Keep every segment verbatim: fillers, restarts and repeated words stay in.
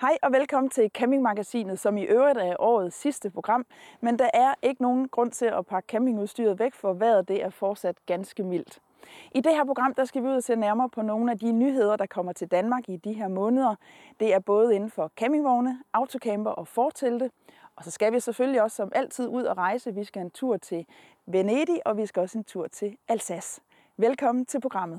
Hej og velkommen til Campingmagasinet, som i øvrigt er årets sidste program. Men der er ikke nogen grund til at pakke campingudstyret væk, for vejret det er fortsat ganske mildt. I det her program der skal vi ud og se nærmere på nogle af de nyheder, der kommer til Danmark i de her måneder. Det er både inden for campingvogne, autocamper og fortelte. Og så skal vi selvfølgelig også som altid ud og rejse. Vi skal en tur til Venedig, og vi skal også en tur til Alsace. Velkommen til programmet.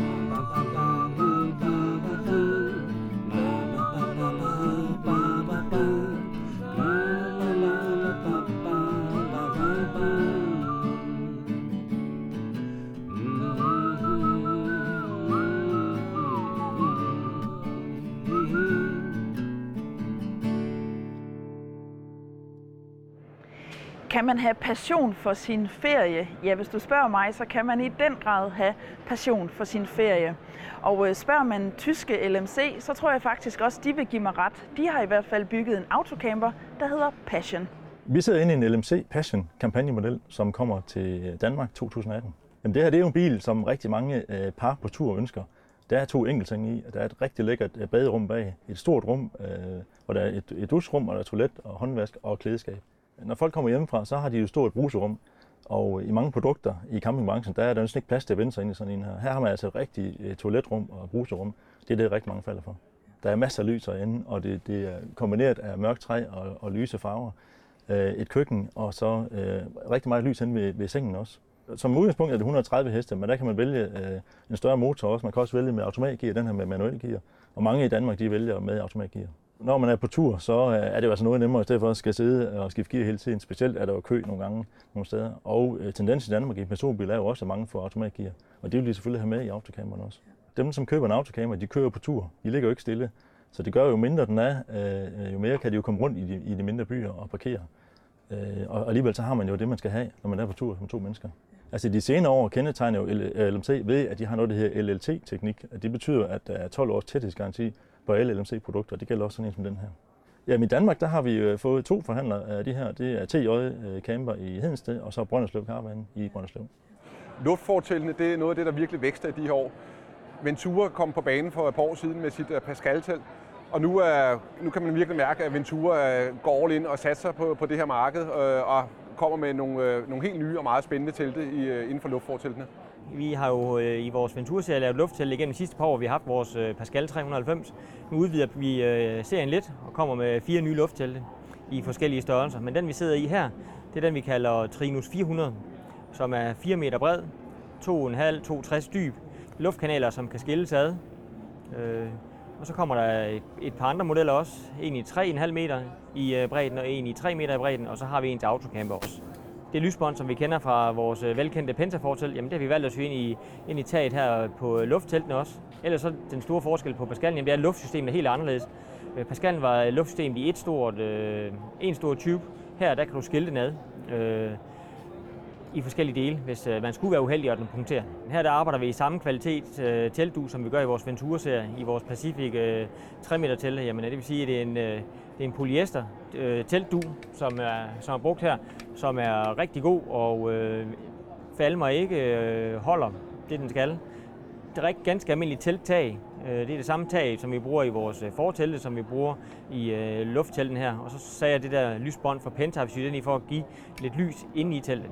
Kan man have passion for sin ferie? Ja, hvis du spørger mig, så kan man i den grad have passion for sin ferie. Og spørger man tyske L M C, så tror jeg faktisk også, de vil give mig ret. De har i hvert fald bygget en autocamper, der hedder Passion. Vi sidder inde i en L M C Passion kampagnemodel, som kommer til Danmark to tusind atten. Jamen det her det er jo en bil, som rigtig mange par på tur ønsker. Der er to enkeltsenge i, og der er et rigtig lækkert baderum bag. Et stort rum, hvor der er et, et dusjerum, og der er toilet og håndvask og klædeskab. Når folk kommer hjemmefra, så har de jo et stort bruserum, og i mange produkter i campingbranchen, der er der næsten ikke plads til at vende sig ind i sådan en her. Her har man altså et rigtigt toiletrum og bruserum. Det er det, rigtig mange falder for. Der er masser af lys herinde, og det, det er kombineret af mørkt træ og, og lyse farver. Et køkken, og så øh, rigtig meget lys inde ved, ved sengen også. Som udgangspunkt er det et hundrede og tredive heste, men der kan man vælge øh, en større motor også. Man kan også vælge med automatgear, den her med manuel gear. Og mange i Danmark, de vælger med automatgear. Når man er på tur, så er det jo altså noget nemmere, i stedet for at skal sidde og skifte gear hele tiden. Specielt er der jo kø nogle gange nogle steder. Og øh, tendensen i Danmark i personbil er jo også, at mange får automatgear. Og det vil de selvfølgelig have med i autocamperen også. Dem, som køber en autocamper, de kører på tur. De ligger jo ikke stille. Så det gør jo mindre den er, øh, jo mere kan de jo komme rundt i de, i de mindre byer og parkere. Øh, og alligevel så har man jo det, man skal have, når man er på tur som to mennesker. Altså de senere år kendetegner jo L M C ved, at de har noget, der hedder L L T-teknik. Det betyder, at der er tolv års tæthedsgaranti på alle L M C-produkter, og det gælder også sådan en som den her. Jamen i Danmark, der har vi fået to forhandlere af de her. Det er T J Camper i Hedensted, og så Brønderslev Caravan i Brønderslev. Luftforteltene, det er noget af det, der virkelig vækster i de her år. Ventura kom på banen for et par år siden med sit Pascal-telt, og nu, er, nu kan man virkelig mærke, at Ventura går all in og satser på, på det her marked, og kommer med nogle, nogle helt nye og meget spændende telte i, inden for luftforteltene. Vi har jo øh, i vores Ventura-serie lavet lufttelt igennem de sidste par år. Vi har haft vores øh, Pascal tre hundrede og halvfems. Nu udvider vi øh, serien lidt og kommer med fire nye lufttelte i forskellige størrelser. Men den vi sidder i her, det er den vi kalder Trinus fire hundrede, som er fire meter bred, to komma fem til to komma tres dyb. Luftkanaler, som kan skilles ad. Øh, og så kommer der et, et par andre modeller også. En i tre komma fem meter i øh, bredden og en i tre meter i bredden. Og så har vi en til autocamper også. Det lysbånd, som vi kender fra vores velkendte Pentafortelt, jamen det har vi valgt at sy ind i, ind i taget her på luftteltene også. Ellers så den store forskel på Pascalen, jamen det er, at luftsystemet er helt anderledes. Pascalen var luftsystemet i et stort, øh, en stor tube. Her der kan du skille den ad øh, i forskellige dele, hvis øh, man skulle være uheldig at den punkterer. Her der arbejder vi i samme kvalitet øh, teltdu, som vi gør i vores Ventura-serie, i vores Pacific øh, tre meter telte. Jamen det vil sige, at det er en, øh, det er en polyester øh, teltdu, som er, som er brugt her, som er rigtig god og øh, falmer ikke øh, holder det, den skal. Det er ganske almindeligt telttag. Øh, det er det samme tag, som vi bruger i vores fortelte, som vi bruger i øh, lufttelten her. Og så sagde jeg det der lysbånd fra Penta, vi syr den i for at give lidt lys inde i teltet.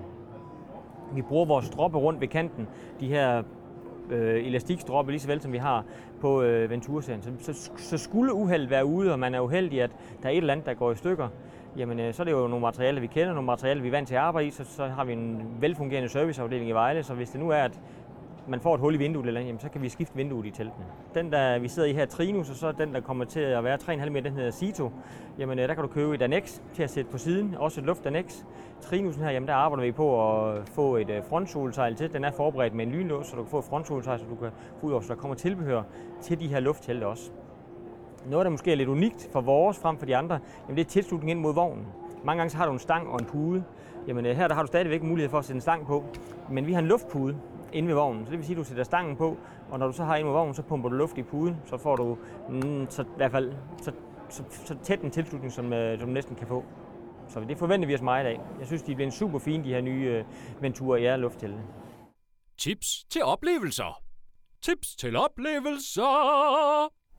Vi bruger vores stroppe rundt ved kanten, de her øh, elastikstropper, lige så vel som vi har på øh, Ventura-serien. Så, så, så skulle uheldet være ude, og man er uheldig, at der er et eller andet, der går i stykker, jamen øh, så er det jo nogle materialer, vi kender, nogle materialer, vi er vant til at arbejde i, så, så har vi en velfungerende serviceafdeling i Vejle, så hvis det nu er, at man får et hul i vinduet, eller, jamen, så kan vi skifte vinduet i teltene. Den, der vi sidder i her, Trinus, og så den, der kommer til at være tre komma fem meter, den hedder Cito. Jamen, der kan du købe et annex til at sætte på siden, også et luftannex. Trinusen her, jamen, der arbejder vi på at få et frontsolsejl til. Den er forberedt med en lynlås, så du kan få et frontsolsejl, så du kan få ud over, så der kommer tilbehør til de her lufttelte også. Noget, der måske er lidt unikt for vores frem for de andre, jamen, det er tilslutning ind mod vognen. Mange gange så har du en stang og en pude. Jamen, her der har du stadigvæk mulighed for at sætte en stang på, men vi har en luftpude inde ved vognen. Så det vil sige, at du sætter stangen på, og når du så har inde ved vognen, så pumper du luft i puden, så får du mm, så, i hvert fald så, så, så tæt en tilslutning, som, øh, som du næsten kan få. Så det forventer vi os meget af. Jeg synes, de bliver super fine, de her nye øh, Ventura Air lufttelte. Tips til oplevelser. Tips til oplevelser.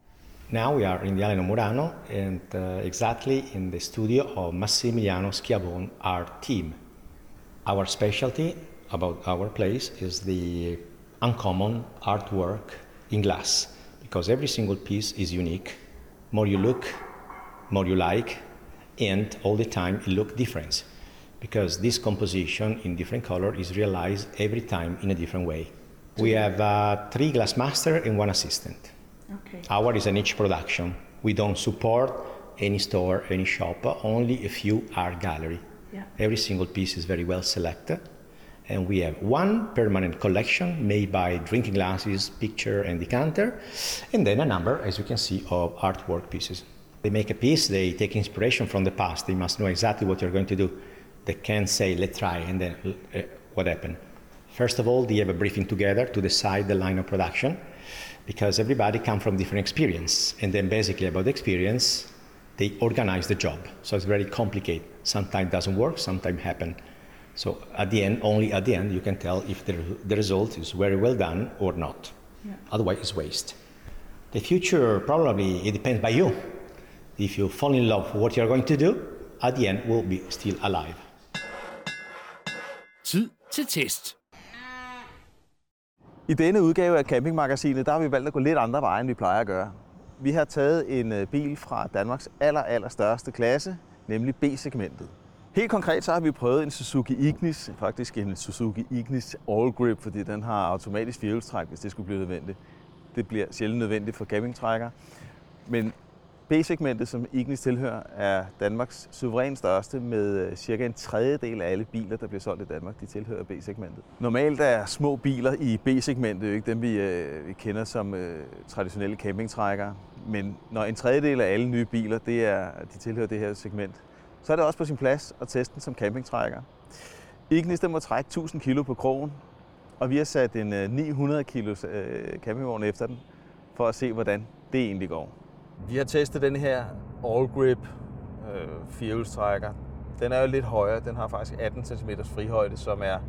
Now we are in the island of Murano and uh, exactly in the studio of Massimiliano Schiavone art team. Our specialty about our place is the uncommon artwork in glass, because every single piece is unique. More you look, more you like, and all the time it looks different, because this composition in different color is realized every time in a different way. We have uh, three glass master and one assistant. Okay. Our is a niche production. We don't support any store, any shop, only a few art gallery. Yeah. Every single piece is very well selected. And we have one permanent collection made by drinking glasses, picture and decanter, and then a number, as you can see, of artwork pieces. They make a piece, they take inspiration from the past. They must know exactly what you're going to do. They can't say, let's try, and then uh, what happened. First of all, they have a briefing together to decide the line of production, because everybody comes from different experience. And then basically about the experience, they organize the job. So it's very complicated. Sometimes it doesn't work, sometimes happen. So at the end, only at the end, you can tell if the, the result is very well done or not. Yeah. Otherwise, it's waste. The future, probably, it depends by you. If you fall in love with what you're going to do, at the end, we'll be still alive. Tid til test. I denne udgave af Campingmagasinet, der har vi valgt at gå lidt andre veje, end vi plejer at gøre. Vi har taget en bil fra Danmarks aller, aller største klasse, nemlig B-segmentet. Helt konkret så har vi prøvet en Suzuki Ignis, faktisk en Suzuki Ignis All Grip, fordi den har automatisk firehjulstræk, hvis det skulle blive nødvendigt. Det bliver sjældent nødvendigt for campingtrækker. Men B-segmentet, som Ignis tilhører, er Danmarks suverænt største med cirka en tredjedel af alle biler, der bliver solgt i Danmark, de tilhører B-segmentet. Normalt er små biler i B-segmentet jo ikke dem, vi, vi kender som øh, traditionelle campingtrækkere. Men når en tredjedel af alle nye biler, det er, de tilhører det her segment, så er det også på sin plads at teste den som campingtrækker. Ignis den må trække tusind kilo på krogen, og vi har sat en ni hundrede kilos øh, campingvogn efter den, for at se, hvordan det egentlig går. Vi har testet den her All Grip øh, firehjulstrækker. Den er jo lidt højere. Den har faktisk atten centimeter frihøjde, som er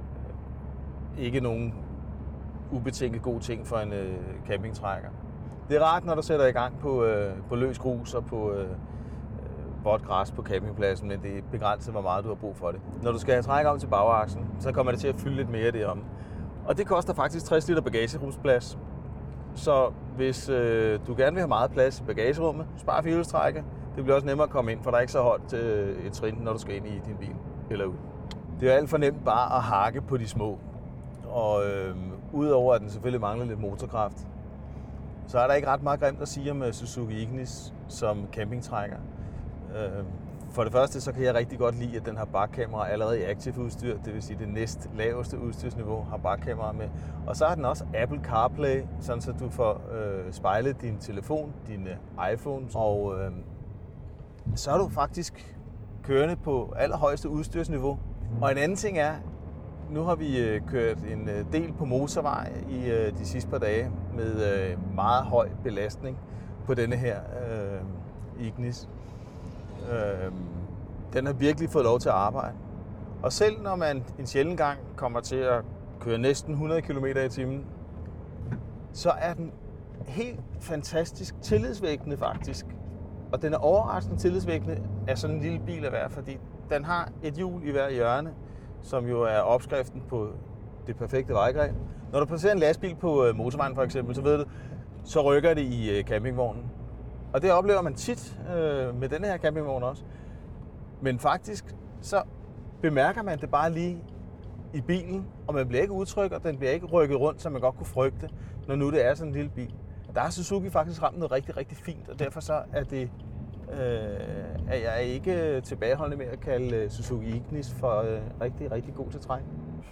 øh, ikke nogen ubetinget god ting for en øh, campingtrækker. Det er rart, når du sætter i gang på, øh, på løs grus og på øh, vådt græs på campingpladsen, men det er begrænset, hvor meget du har brug for det. Når du skal have træk om til bagaksen, så kommer det til at fylde lidt mere derom. Og det koster faktisk tres liter bagagerumsplads. Så hvis øh, du gerne vil have meget plads i bagagerummet, spar firehjulstrækker. Det bliver også nemmere at komme ind, for der er ikke så højt øh, et trin, når du skal ind i din bil eller ud. Det er alt for nemt bare at hakke på de små. Og øh, udover at den selvfølgelig mangler lidt motorkraft, så er der ikke ret meget grimt at sige om Suzuki Ignis som campingtrækker. Øh, for det første så kan jeg rigtig godt lide, at den har bakkamera allerede i active udstyr, det vil sige det næst laveste udstyrsniveau har bakkamera med. Og så har den også Apple CarPlay, sådan så du får øh, spejlet din telefon, din iPhone, og øh, så er du faktisk kørende på allerhøjeste udstyrsniveau. Og en anden ting er, nu har vi øh, kørt en øh, del på motorvej i øh, de sidste par dage med øh, meget høj belastning på denne her øh, Ignis. Øh, den har virkelig fået lov til at arbejde. Og selv når man en sjælden gang kommer til at køre næsten hundrede kilometer i timen, så er den helt fantastisk tillidsvækkende faktisk. Og den er overraskende tillidsvækkende af sådan en lille bil at være, fordi den har et hjul i hver hjørne, som jo er opskriften på det perfekte vejgreb. Når du placerer en lastbil på motorvejen for eksempel, så ved du, så rykker det i campingvognen. Og det oplever man tit øh, med denne her campingvogn også. Men faktisk, så bemærker man det bare lige i bilen, og man bliver ikke utryg, og den bliver ikke rykket rundt, som man godt kunne frygte, når nu det er sådan en lille bil. Der har Suzuki faktisk ramt noget rigtig, rigtig fint, og derfor så er det, øh, er jeg ikke tilbageholdende med at kalde Suzuki Ignis for øh, rigtig, rigtig god til træk.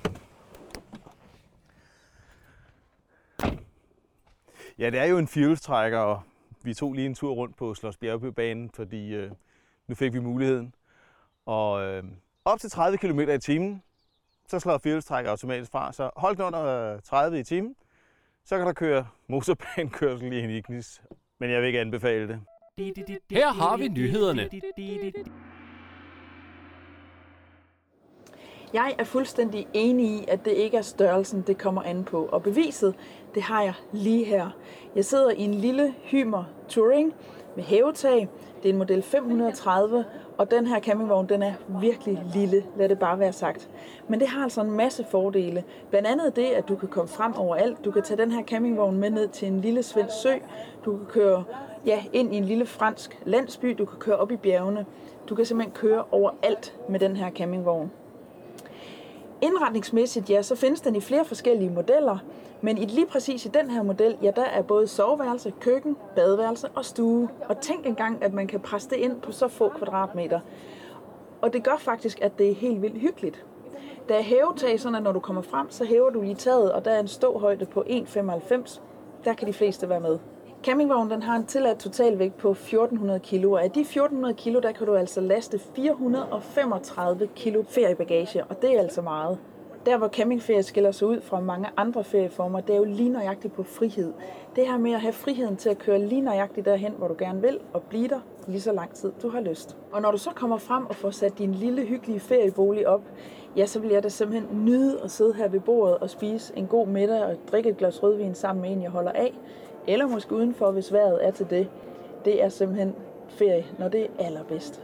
Ja, det er jo en firehjulstrækker, og vi tog lige en tur rundt på Schloss Bjergbybanen, fordi øh, nu fik vi muligheden. Og øh, op til tredive kilometer i timen, så slår firehjulstrækker automatisk fra. Så hold den under tredive i timen, så kan der køre motorbanekørsel i en Ignis. Men jeg vil ikke anbefale det. Her har vi nyhederne. Jeg er fuldstændig enig i, at det ikke er størrelsen, det kommer an på. Og beviset, det har jeg lige her. Jeg sidder i en lille Hymer Touring med hævetag. Det er en model fem hundrede og tredive, og den her campingvogn, den er virkelig lille, lad det bare være sagt. Men det har altså en masse fordele. Blandt andet det, at du kan komme frem overalt. Du kan tage den her campingvogn med ned til en lille svensk sø. Du kan køre ja, ind i en lille fransk landsby. Du kan køre op i bjergene. Du kan simpelthen køre overalt med den her campingvogn. Indretningsmæssigt, ja, så findes den i flere forskellige modeller, men i lige præcis i den her model, ja, der er både soveværelse, køkken, badeværelse og stue. Og tænk engang, at man kan presse det ind på så få kvadratmeter. Og det gør faktisk, at det er helt vildt hyggeligt. Der er hævetag, sådan at når du kommer frem, så hæver du lige taget, og der er en ståhøjde på en komma femoghalvfems. Der kan de fleste være med. Campingvognen den har en tilladt totalvægt på fjorten hundrede kilo, og af de fjorten hundrede kilo, der kan du altså laste fire hundrede og femogtredive kilo feriebagage, og det er altså meget. Der hvor campingferie skiller sig ud fra mange andre ferieformer, det er jo lige nøjagtigt på frihed. Det her med at have friheden til at køre lige nøjagtigt derhen, hvor du gerne vil, og blive der lige så lang tid du har lyst. Og når du så kommer frem og får sat din lille hyggelige feriebolig op, ja, så vil jeg da simpelthen nyde at sidde her ved bordet og spise en god middag og drikke et glas rødvin sammen med en, jeg holder af. Eller måske udenfor, hvis vejret er til det. Det er simpelthen ferie, når det er allerbedst.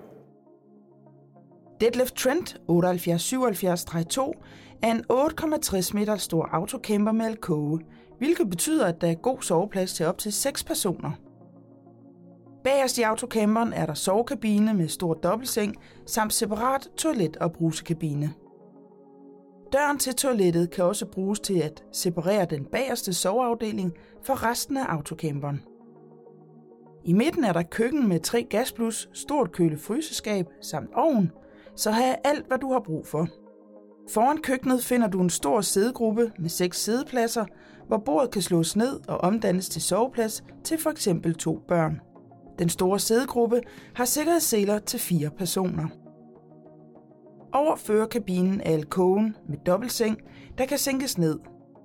Detlef Trent otteoghalvfjerds syvoghalvfjerds to er en otte komma tres meter stor autocamper med alkove, hvilket betyder, at der er god soveplads til op til seks personer. Bagerst i autocamperen er der sovekabine med stor dobbeltseng samt separat toilet- og brusekabine. Døren til toilettet kan også bruges til at separere den bagerste soveafdeling fra resten af autocamperen. I midten er der køkken med tre gasblus, stort køle-fryseskab samt ovn, så her er alt, hvad du har brug for. Foran køkkenet finder du en stor sædegruppe med seks sædepladser, hvor bordet kan slås ned og omdannes til soveplads til for eksempel to børn. Den store sædegruppe har sikkerhedsseler til fire personer. Over førerkabinen er alkoven med dobbeltseng, der kan sænkes ned.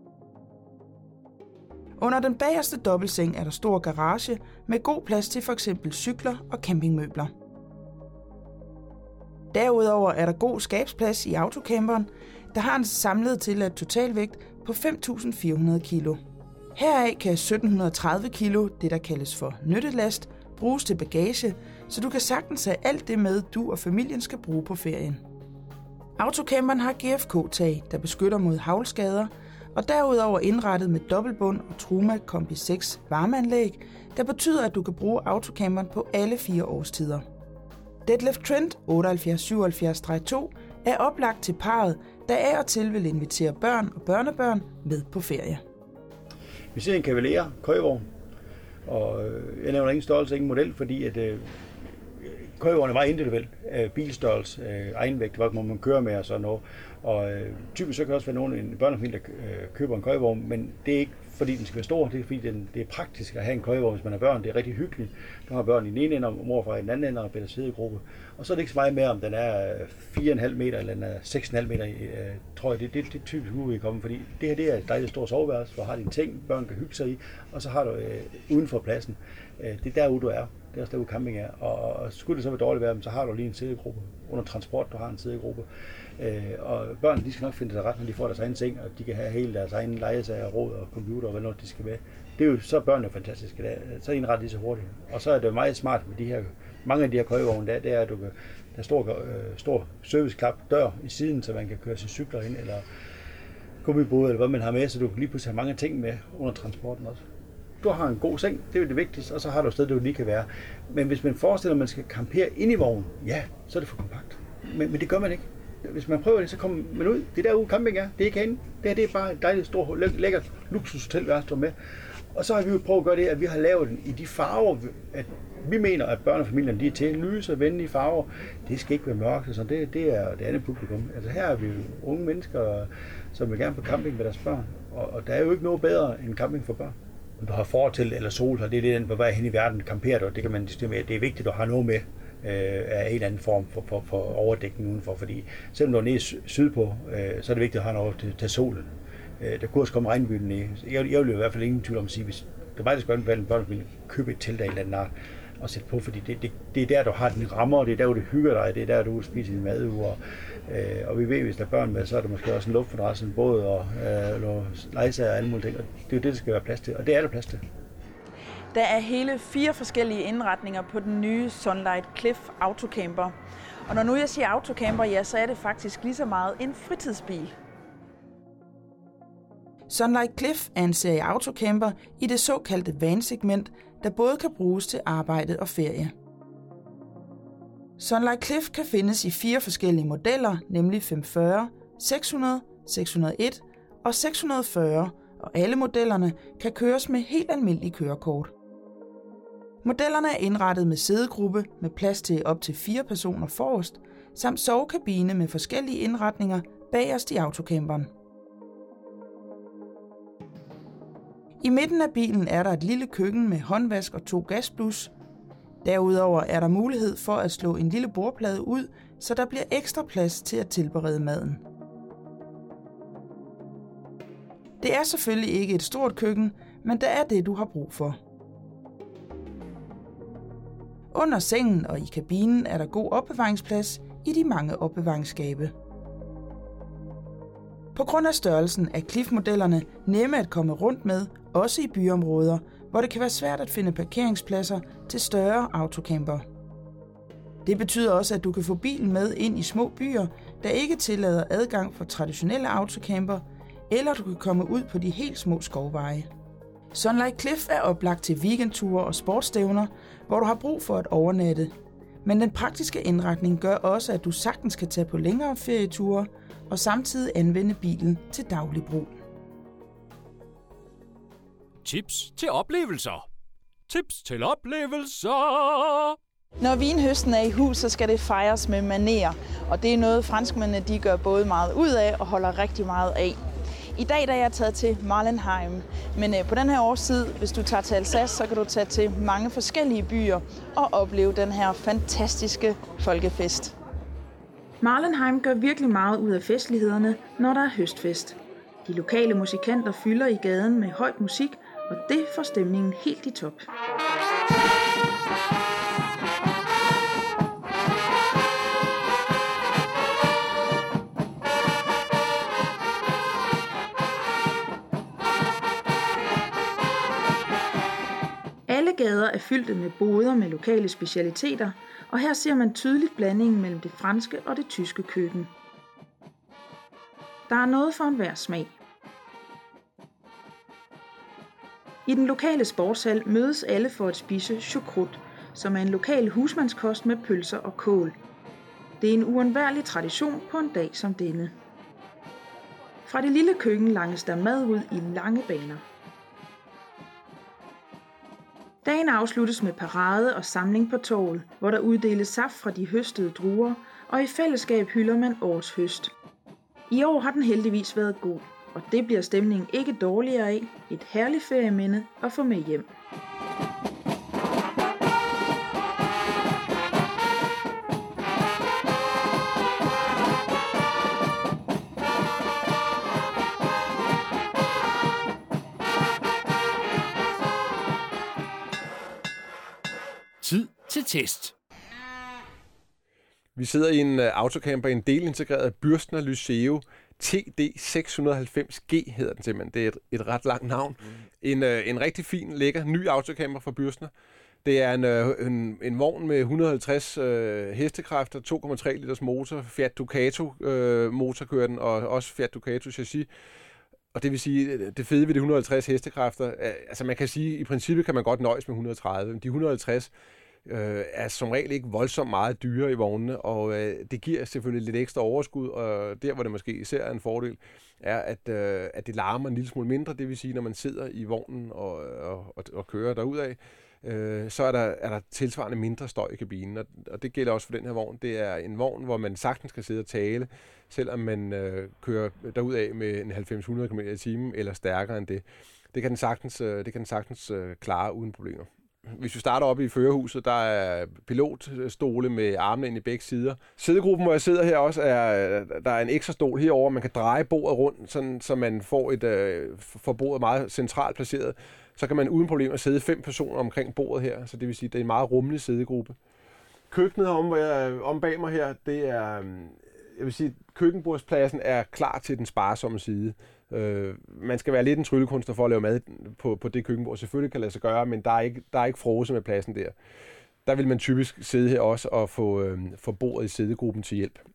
Under den bagerste dobbeltseng er der stor garage med god plads til f.eks. cykler og campingmøbler. Derudover er der god skabsplads i autocamperen, der har en samlet tilladt totalvægt på fem tusind fire hundrede kilo. Heraf kan sytten tredive kilo, det der kaldes for nyttelast, bruges til bagage, så du kan sagtens have alt det med, du og familien skal bruge på ferien. Autocamperen har G F K-tag, der beskytter mod haglskader, og derudover indrettet med dobbeltbund og Truma Kombi seks varmeanlæg, der betyder, at du kan bruge autocamperen på alle fire årstider. Detlef Trent otteoghalvfjerds syvoghalvfjerds to er oplagt til parret, der af og til vil invitere børn og børnebørn med på ferie. Vi ser en Cavalier køjevogn, og jeg nævner ingen størrelse, ingen model, fordi at øh, køjevognen er meget individuel. Øh, bilstørrelse, øh, egenvægt, hvad må man køre med og sådan noget. Og øh, typisk så kan også være nogen, en børnefamilie, der øh, køber en køjevogn, men det er ikke fordi den skal være stor, det er fordi den, det er praktisk at have en køjevogn, hvis man har børn. Det er rigtig hyggeligt. Du har børn i den ene ende, og mor og far i den anden ende, og bedre sædegruppe. Og så er det ikke så meget mere, om den er fire komma fem meter, eller den er seks komma fem meter, øh, tror jeg. Det, det, det er typisk udkommet, fordi det her det er et dejligt stort soveværelse, hvor har dine ting, børn kan hygge sig i, og så har du øh, uden for pladsen. Øh, det er derude, du er. Det er også derude camping er. Og, og skulle det så være dårligt vejr, så har du lige en sædegruppe. Under transport, du har en sædegruppe. Øh, og børn, de skal nok finde sig ret, når de får deres egen seng, og de kan have hele deres egen legesager, råd og computer og hvad noget de skal med. Det er jo så børnene fantastiske der. Så indretter de så hurtigt. Og så er det meget smart med de her, mange af de her køjevogne der, det er, at du kan, der er stor, øh, stor serviceklap dør i siden, så man kan køre sine cykler ind, eller gummibåde, eller hvad man har med, så du kan lige pludselig have mange ting med under transporten også. Du har en god seng, det er jo det vigtigste, og så har du et sted, det jo lige kan være. Men hvis man forestiller, at man skal campere ind i vognen, ja, så er det for kompakt. Men, men det gør man ikke. Hvis man prøver det, så kommer man ud. Det er derude camping er. Det er ikke herinde. Det her det er bare et dejligt, stort, lækkert luksushotelværelse med. Og så har vi jo prøvet at gøre det, at vi har lavet den i de farver, at vi mener, at børnefamilierne de er til lyse og venlige farver. Det skal ikke være mørkt, så det, det er det andet publikum. Altså her er vi jo unge mennesker, som vil gerne på camping med deres børn. Og, og der er jo ikke noget bedre end camping for børn. Om du har fortelt eller sol, så det er det, den på vej hen i verden camperer du. Det kan man diskutere med. Det er vigtigt, at du har noget med af en eller anden form for, for, for overdækning udenfor, fordi selvom du er nede sydpå, øh, så er det vigtigt at have noget til, til solen. Øh, der kunne også komme regnbyden ned. Jeg, jeg vil i hvert fald ingen tvivl om at sige, hvis det var, der skal være en børnefamilie, købe et telt af en eller anden art, at sætte på, fordi det, det, det er der, du har den rammer, det er der, du hygger dig, det er der, du spiser din maduger. Øh, og vi ved, hvis der er børn med, så er der måske også en luftmadras, en båd og øh, legesager og alle mulige ting. Og det er jo det, der skal være plads til, og det er der plads til. Der er hele fire forskellige indretninger på den nye Sunlight Cliff Autocamper. Og når nu jeg siger autocamper, ja, så er det faktisk lige så meget en fritidsbil. Sunlight Cliff er en serie autocamper i det såkaldte van-segment, der både kan bruges til arbejde og ferie. Sunlight Cliff kan findes i fire forskellige modeller, nemlig fem fyrre, seks hundrede, seks hundrede og en og seks hundrede og fyrre, og alle modellerne kan køres med helt almindelige kørekort. Modellerne er indrettet med sædegruppe med plads til op til fire personer forrest, samt sovekabine med forskellige indretninger bagerst i autocamperen. I midten af bilen er der et lille køkken med håndvask og to gasblus. Derudover er der mulighed for at slå en lille bordplade ud, så der bliver ekstra plads til at tilberede maden. Det er selvfølgelig ikke et stort køkken, men det er det, du har brug for. Under sengen og i kabinen er der god opbevaringsplads i de mange opbevaringsskabe. På grund af størrelsen er Cliff-modellerne nemme at komme rundt med, også i byområder, hvor det kan være svært at finde parkeringspladser til større autocamper. Det betyder også, at du kan få bilen med ind i små byer, der ikke tillader adgang for traditionelle autocamper, eller du kan komme ud på de helt små skovveje. Sunlight Cliff er oplagt til weekendture og sportsstævner, hvor du har brug for at overnatte. Men den praktiske indretning gør også, at du sagtens kan tage på længere ferieture og samtidig anvende bilen til daglig brug. Tips til oplevelser. Tips til oplevelser. Når vinhøsten er i hus, så skal det fejres med manerer, og det er noget, franskmændene de gør både meget ud af og holder rigtig meget af. I dag der er jeg taget til Marlenheim, men på den her årstid, hvis du tager til Alsace, så kan du tage til mange forskellige byer og opleve den her fantastiske folkefest. Marlenheim gør virkelig meget ud af festlighederne, når der er høstfest. De lokale musikanter fylder i gaden med højt musik, og det får stemningen helt i top. Alle gader er fyldte med boder med lokale specialiteter, og her ser man tydeligt blandingen mellem det franske og det tyske køkken. Der er noget for enhver smag. I den lokale sportshal mødes alle for at spise choucroute, som er en lokal husmandskost med pølser og kål. Det er en uundværlig tradition på en dag som denne. Fra det lille køkken langes der mad ud i lange baner. Dagen afsluttes med parade og samling på torvet, hvor der uddeles saft fra de høstede druer, og i fællesskab hylder man årets høst. I år har den heldigvis været god, og det bliver stemningen ikke dårligere af. Et herligt ferieminde at få med hjem. Tid til test. Vi sidder i en autocamper i en delintegreret Bürstner Lyceo T D seks hundrede og halvfems G hedder den simpelthen. Det er et, et ret langt navn. Mm. En, en rigtig fin, lækker, ny autocamper fra Bürstner. Det er en, en, en vogn med et hundrede og halvtreds øh, hestekræfter, to komma tre liters motor, Fiat Ducato øh, motor kører den, og også Fiat Ducato chassis. Og det vil sige, det fede ved de et hundrede og halvtreds hestekræfter, altså man kan sige, i princippet kan man godt nøjes med et hundrede og tredive, men de et hundrede og halvtreds øh, er som regel ikke voldsomt meget dyre i vognene, og øh, det giver selvfølgelig lidt ekstra overskud, og der hvor det måske især er en fordel, er at, øh, at det larmer en lille smule mindre, det vil sige, når man sidder i vognen og, og, og, og kører derudad, øh, så er der, er der tilsvarende mindre støj i kabinen, og, og det gælder også for den her vogn. Det er en vogn, hvor man sagtens kan sidde og tale, selvom man øh, kører derudad med en halvfems til hundrede kilometer i timen eller stærkere end det. Det kan den sagtens, øh, det kan den sagtens øh, klare uden problemer. Hvis vi starter oppe i førerhuset, der er pilotstole med armene ind i begge sider. Sædegruppen, hvor jeg sidder her også, er der er en ekstra stol herover. Man kan dreje bordet rundt, sådan, så man får et øh, for bordet meget centralt placeret. så kan man uden problemer sidde fem personer omkring bordet her, så det vil sige, at det er en meget rummelig sædegruppe. Køkkenet om, hvor jeg, om bag mig her, det er, jeg vil sige, køkkenbordspladsen er klar til den sparsomme side. Øh, man skal være lidt en tryllekunstner for at lave mad på, på det køkkenbord. Selvfølgelig kan det lade sig gøre, men der er ikke, der er ikke frose med pladsen der. Der vil man typisk sidde her også og få, øh, få bordet i sædegruppen til hjælp.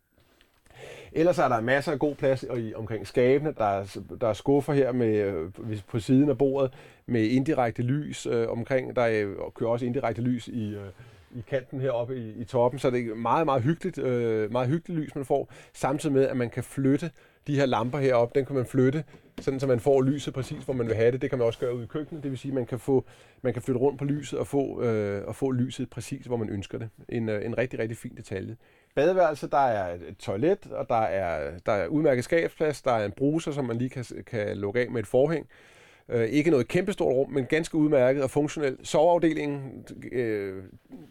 Ellers er der masser af god plads omkring skabene. Der er, der er skuffer her med, på siden af bordet med indirekte lys øh, omkring. Der er, kører også indirekte lys i, øh, i kanten heroppe i, i toppen, så det er meget, meget hyggeligt, øh, meget hyggeligt lys, man får. Samtidig med, at man kan flytte de her lamper heroppe. Den kan man flytte, sådan så man får lyset præcis, hvor man vil have det. Det kan man også gøre ude i køkkenet. Det vil sige, at man kan, få, man kan flytte rundt på lyset og få, øh, og få lyset præcis, hvor man ønsker det. En, øh, en rigtig, rigtig fin detalje. Badeværelse, der er et toilet, og der er, der er udmærket skabsplads. Der er en bruser, som man lige kan, kan lukke af med et forhæng. Øh, ikke noget kæmpestort rum, men ganske udmærket og funktionelt. Soveafdelingen, øh,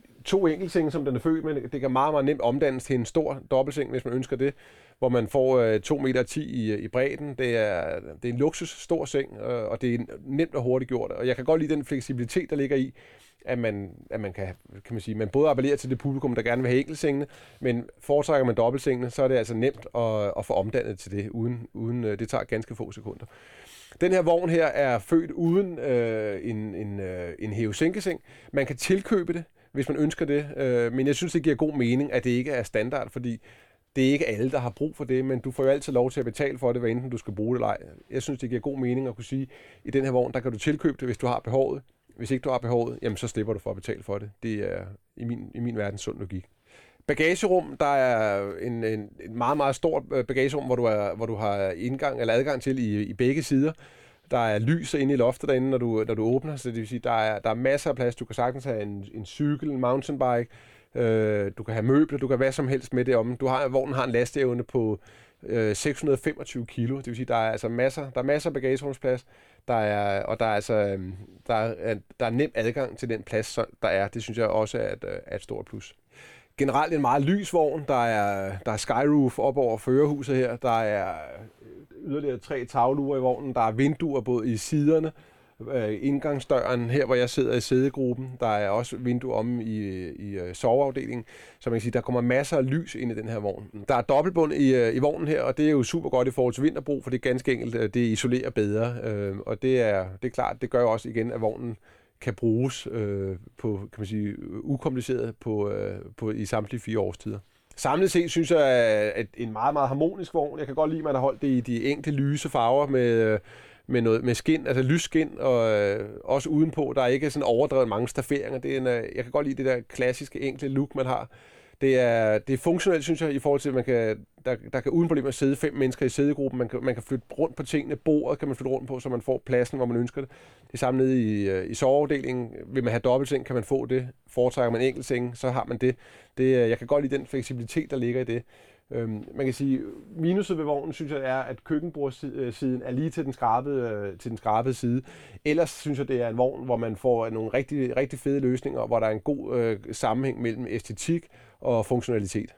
to enkeltsenge, som den er født med. Det kan meget, meget nemt omdannes til en stor dobbeltseng, hvis man ønsker det, hvor man får øh, to komma ti meter i, i bredden. Det er, det er en luksus stor seng, øh, og det er nemt og hurtigt gjort. Og jeg kan godt lide den fleksibilitet, der ligger i, at man, at man kan, kan man sige, man både appellerer til det publikum, der gerne vil have enkeltsengene, men foretrækker man dobbeltsengene, så er det altså nemt at, at få omdannet til det, uden, uden det tager ganske få sekunder. Den her vogn her er født uden øh, en, en, øh, en hæve-sænkeseng. Man kan tilkøbe det, hvis man ønsker det, øh, men jeg synes, det giver god mening, at det ikke er standard, fordi det er ikke alle, der har brug for det, men du får jo altid lov til at betale for det, hvad enten du skal bruge det eller ej. Jeg synes, det giver god mening at kunne sige, at i den her vogn, der kan du tilkøbe det, hvis du har behovet. Hvis ikke du har behovet, jamen så slipper du for at betale for det. Det er i min, i min verden sund logik. Bagagerum, der er en, en, en meget, meget stort bagagerum, hvor du, er, hvor du har indgang eller adgang til i, i begge sider. Der er lys inde i loftet derinde, når du, når du åbner, så det vil sige, der er, der er masser af plads. Du kan sagtens have en, en cykel, en mountainbike, øh, du kan have møbler, du kan have hvad som helst med det om. Du har, vognen har en lasteevne på øh, seks hundrede og femogtyve kilo, det vil sige, der er altså masser, der er masser af bagagerumsplads, der er, og der er altså der er, der er nem adgang til den plads, der er. Det synes jeg også er et, er et stort plus. Generelt en meget lys vogn. Der er, der er skyroof op over førerhuset her. Der er yderligere tre tagluer i vognen. Der er vinduer både i siderne, indgangsdøren her, hvor jeg sidder i sædegruppen. Der er også vinduer om i, i soveafdelingen. Så man kan sige, der kommer masser af lys ind i den her vogn. Der er dobbeltbund i, i vognen her, og det er jo super godt i forhold til vinterbrug, for det er ganske enkelt, det isolerer bedre. Og det er, det er klart, det gør jo også igen, at vognen kan bruges øh, på, kan man sige, ukompliceret på, øh, på, i samtlige fire årstider. Samlet set synes jeg, at en meget, meget harmonisk vogn. Jeg kan godt lide, at man har holdt det i de enkelte lyse farver med, med, noget, med skin, altså lysskin, og øh, også udenpå. Der er ikke sådan overdrevet mange stafferinger. Det er en, jeg kan godt lide det der klassiske, enkle look, man har. Det er, det er funktionelt, synes jeg, i forhold til, at man kan, der, der kan uden problemer sidde fem mennesker i sædegruppen. Man kan, man kan flytte rundt på tingene. Bordet kan man flytte rundt på, så man får pladsen, hvor man ønsker det. Det samme nede i, i soveafdelingen. Vil man have dobbeltseng, kan man få det. Foretrækker man enkeltseng, så har man det. det. Jeg kan godt lide den fleksibilitet, der ligger i det. Øhm, man kan sige, minuset ved vognen, synes jeg, er, at køkkenbordssiden er lige til den skrabede, til den skrabede side. Ellers synes jeg, det er en vogn, hvor man får nogle rigtig, rigtig fede løsninger, hvor der er en god øh, sammenhæng mellem æstetik og funktionalitet.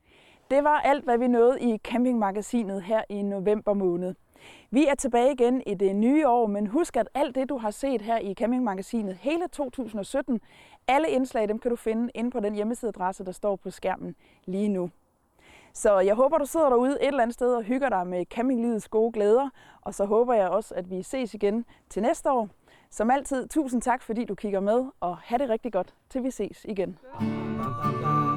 Det var alt, hvad vi nåede i Campingmagasinet her i november måned. Vi er tilbage igen i det nye år, men husk, at alt det, du har set her i Campingmagasinet hele to tusind og sytten, alle indslag, dem kan du finde inde på den hjemmesideadresse, der står på skærmen lige nu. Så jeg håber, du sidder derude et eller andet sted og hygger dig med campinglivets gode glæder, og så håber jeg også, at vi ses igen til næste år. Som altid, tusind tak, fordi du kigger med, og have det rigtig godt, til vi ses igen.